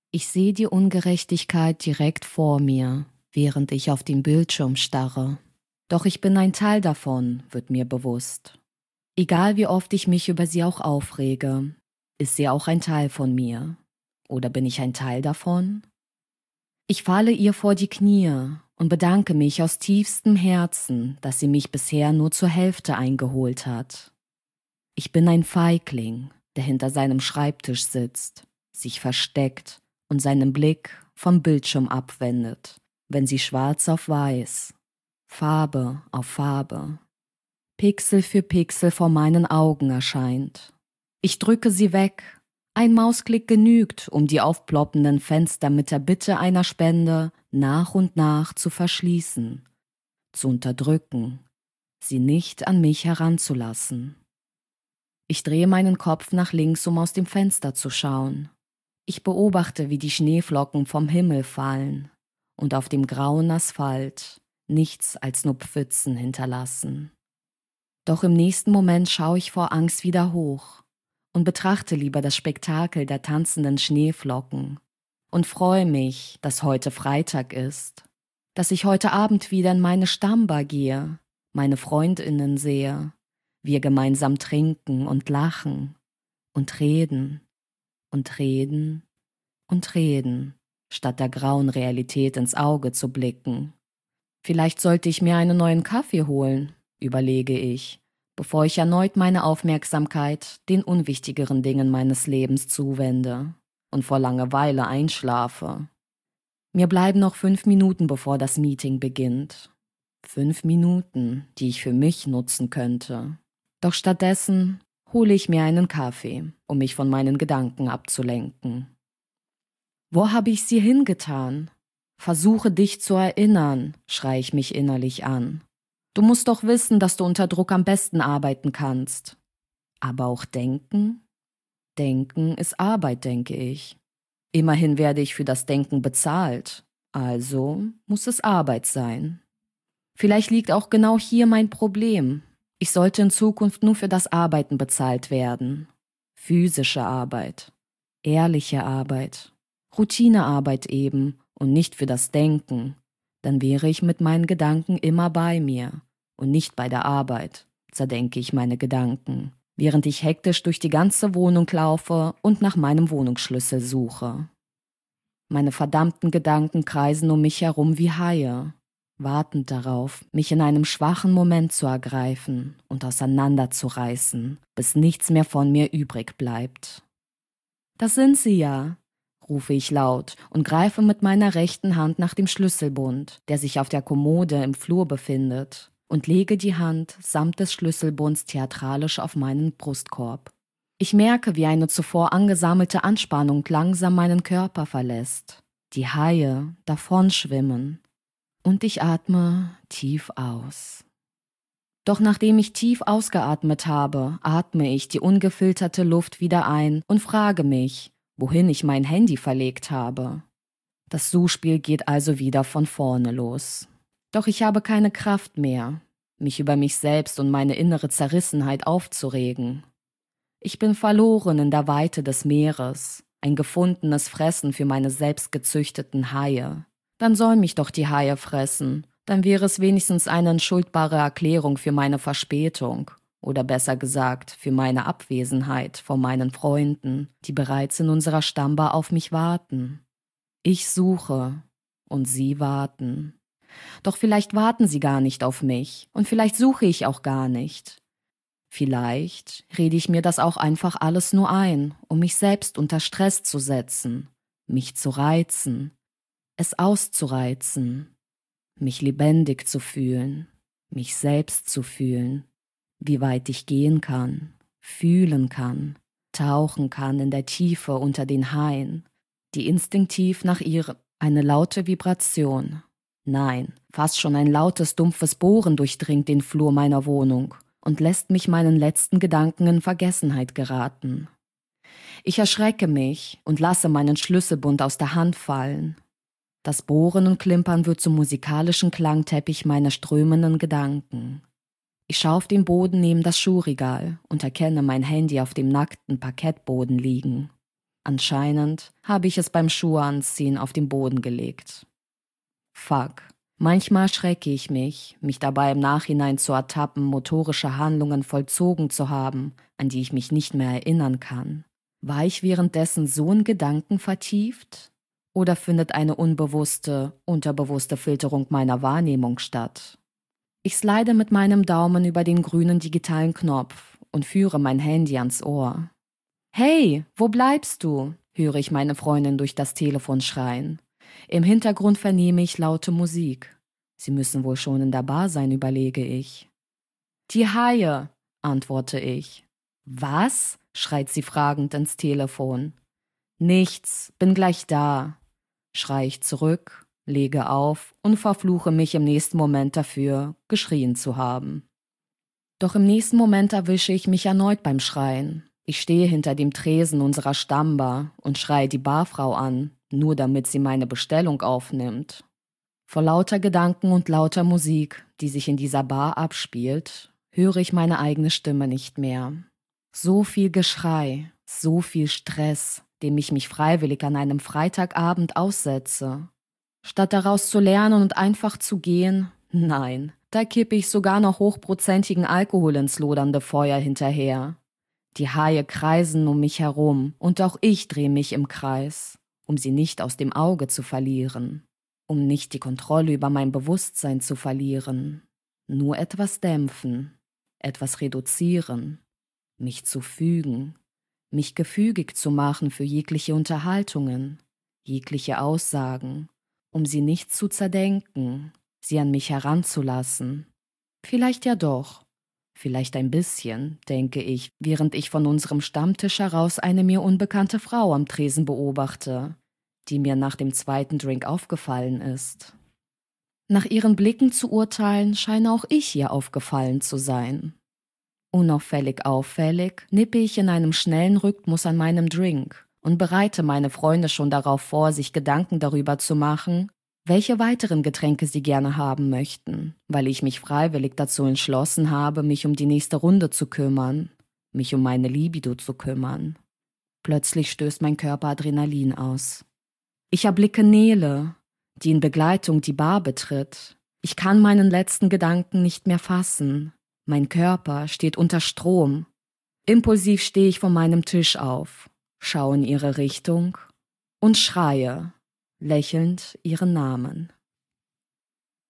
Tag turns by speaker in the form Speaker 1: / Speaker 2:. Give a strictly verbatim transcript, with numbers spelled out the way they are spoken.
Speaker 1: Ich sehe die Ungerechtigkeit direkt vor mir, während ich auf den Bildschirm starre. Doch ich bin ein Teil davon, wird mir bewusst. Egal wie oft ich mich über sie auch aufrege, ist sie auch ein Teil von mir. Oder bin ich ein Teil davon? Ich falle ihr vor die Knie und bedanke mich aus tiefstem Herzen, dass sie mich bisher nur zur Hälfte eingeholt hat. Ich bin ein Feigling, der hinter seinem Schreibtisch sitzt, sich versteckt und seinen Blick vom Bildschirm abwendet, wenn sie schwarz auf weiß, Farbe auf Farbe, Pixel für Pixel vor meinen Augen erscheint. Ich drücke sie weg. Ein Mausklick genügt, um die aufploppenden Fenster mit der Bitte einer Spende nach und nach zu verschließen, zu unterdrücken, sie nicht an mich heranzulassen. Ich drehe meinen Kopf nach links, um aus dem Fenster zu schauen. Ich beobachte, wie die Schneeflocken vom Himmel fallen und auf dem grauen Asphalt nichts als nur Pfützen hinterlassen. Doch im nächsten Moment schaue ich vor Angst wieder hoch und betrachte lieber das Spektakel der tanzenden Schneeflocken und freue mich, dass heute Freitag ist, dass ich heute Abend wieder in meine Stammbar gehe, meine Freundinnen sehe, wir gemeinsam trinken und lachen und reden und reden und reden, statt der grauen Realität ins Auge zu blicken. Vielleicht sollte ich mir einen neuen Kaffee holen, überlege ich, bevor ich erneut meine Aufmerksamkeit den unwichtigeren Dingen meines Lebens zuwende und vor Langeweile einschlafe. Mir bleiben noch fünf Minuten, bevor das Meeting beginnt. Fünf Minuten, die ich für mich nutzen könnte. Doch stattdessen hole ich mir einen Kaffee, um mich von meinen Gedanken abzulenken. Wo habe ich sie hingetan? Versuche dich zu erinnern, schreie ich mich innerlich an. Du musst doch wissen, dass du unter Druck am besten arbeiten kannst. Aber auch denken? Denken ist Arbeit, denke ich. Immerhin werde ich für das Denken bezahlt, also muss es Arbeit sein. Vielleicht liegt auch genau hier mein Problem. Ich sollte in Zukunft nur für das Arbeiten bezahlt werden. Physische Arbeit, ehrliche Arbeit, Routinearbeit eben und nicht für das Denken. Dann wäre ich mit meinen Gedanken immer bei mir und nicht bei der Arbeit, zerdenke ich meine Gedanken, während ich hektisch durch die ganze Wohnung laufe und nach meinem Wohnungsschlüssel suche. Meine verdammten Gedanken kreisen um mich herum wie Haie, wartend darauf, mich in einem schwachen Moment zu ergreifen und auseinanderzureißen, bis nichts mehr von mir übrig bleibt. Das sind sie ja, rufe ich laut und greife mit meiner rechten Hand nach dem Schlüsselbund, der sich auf der Kommode im Flur befindet, und lege die Hand samt des Schlüsselbunds theatralisch auf meinen Brustkorb. Ich merke, wie eine zuvor angesammelte Anspannung langsam meinen Körper verlässt, die Haie davonschwimmen, und ich atme tief aus. Doch nachdem ich tief ausgeatmet habe, atme ich die ungefilterte Luft wieder ein und frage mich, wohin ich mein Handy verlegt habe. Das Suchspiel geht also wieder von vorne los. Doch ich habe keine Kraft mehr, mich über mich selbst und meine innere Zerrissenheit aufzuregen. Ich bin verloren in der Weite des Meeres, ein gefundenes Fressen für meine selbstgezüchteten Haie. Dann sollen mich doch die Haie fressen, dann wäre es wenigstens eine entschuldbare Erklärung für meine Verspätung. Oder besser gesagt, für meine Abwesenheit von meinen Freunden, die bereits in unserer Stammbar auf mich warten. Ich suche und sie warten. Doch vielleicht warten sie gar nicht auf mich und vielleicht suche ich auch gar nicht. Vielleicht rede ich mir das auch einfach alles nur ein, um mich selbst unter Stress zu setzen, mich zu reizen, es auszureizen, mich lebendig zu fühlen, mich selbst zu fühlen. Wie weit ich gehen kann, fühlen kann, tauchen kann in der Tiefe unter den Haien, die instinktiv nach ihr eine laute Vibration, nein, fast schon ein lautes, dumpfes Bohren durchdringt den Flur meiner Wohnung und lässt mich meinen letzten Gedanken in Vergessenheit geraten. Ich erschrecke mich und lasse meinen Schlüsselbund aus der Hand fallen. Das Bohren und Klimpern wird zum musikalischen Klangteppich meiner strömenden Gedanken. Ich schaue auf den Boden neben das Schuhregal und erkenne mein Handy auf dem nackten Parkettboden liegen. Anscheinend habe ich es beim Schuheanziehen auf den Boden gelegt. Fuck. Manchmal schrecke ich mich, mich dabei im Nachhinein zu ertappen, motorische Handlungen vollzogen zu haben, an die ich mich nicht mehr erinnern kann. War ich währenddessen so in Gedanken vertieft? Oder findet eine unbewusste, unterbewusste Filterung meiner Wahrnehmung statt? Ich slide mit meinem Daumen über den grünen digitalen Knopf und führe mein Handy ans Ohr. »Hey, wo bleibst du?« höre ich meine Freundin durch das Telefon schreien. Im Hintergrund vernehme ich laute Musik. Sie müssen wohl schon in der Bar sein, überlege ich. »Die Haie«, antworte ich. »Was?« schreit sie fragend ins Telefon. »Nichts, bin gleich da«, schreie ich zurück, lege auf und verfluche mich im nächsten Moment dafür, geschrien zu haben. Doch im nächsten Moment erwische ich mich erneut beim Schreien. Ich stehe hinter dem Tresen unserer Stammbar und schreie die Barfrau an, nur damit sie meine Bestellung aufnimmt. Vor lauter Gedanken und lauter Musik, die sich in dieser Bar abspielt, höre ich meine eigene Stimme nicht mehr. So viel Geschrei, so viel Stress, dem ich mich freiwillig an einem Freitagabend aussetze. Statt daraus zu lernen und einfach zu gehen, nein, da kippe ich sogar noch hochprozentigen Alkohol ins lodernde Feuer hinterher. Die Haie kreisen um mich herum und auch ich drehe mich im Kreis, um sie nicht aus dem Auge zu verlieren, um nicht die Kontrolle über mein Bewusstsein zu verlieren, nur etwas dämpfen, etwas reduzieren, mich zu fügen, mich gefügig zu machen für jegliche Unterhaltungen, jegliche Aussagen, um sie nicht zu zerdenken, sie an mich heranzulassen. Vielleicht ja doch. Vielleicht ein bisschen, denke ich, während ich von unserem Stammtisch heraus eine mir unbekannte Frau am Tresen beobachte, die mir nach dem zweiten Drink aufgefallen ist. Nach ihren Blicken zu urteilen, scheine auch ich ihr aufgefallen zu sein. Unauffällig auffällig nippe ich in einem schnellen Rhythmus an meinem Drink und bereite meine Freunde schon darauf vor, sich Gedanken darüber zu machen, welche weiteren Getränke sie gerne haben möchten, weil ich mich freiwillig dazu entschlossen habe, mich um die nächste Runde zu kümmern, mich um meine Libido zu kümmern. Plötzlich stößt mein Körper Adrenalin aus. Ich erblicke Nele, die in Begleitung die Bar betritt. Ich kann meinen letzten Gedanken nicht mehr fassen. Mein Körper steht unter Strom. Impulsiv stehe ich von meinem Tisch auf, schaue in ihre Richtung und schreie, lächelnd ihren Namen.